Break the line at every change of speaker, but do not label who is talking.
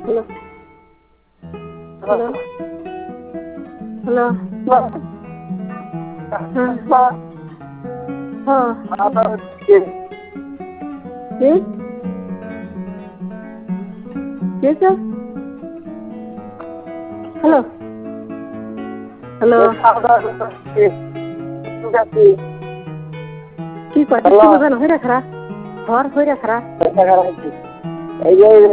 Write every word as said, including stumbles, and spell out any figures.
hello hello hello হ্যাঁ হ্যাঁ কি কে হ্যালো হ্যালো কি কথা হয়ে রাখা ঘর হয়ে রাখা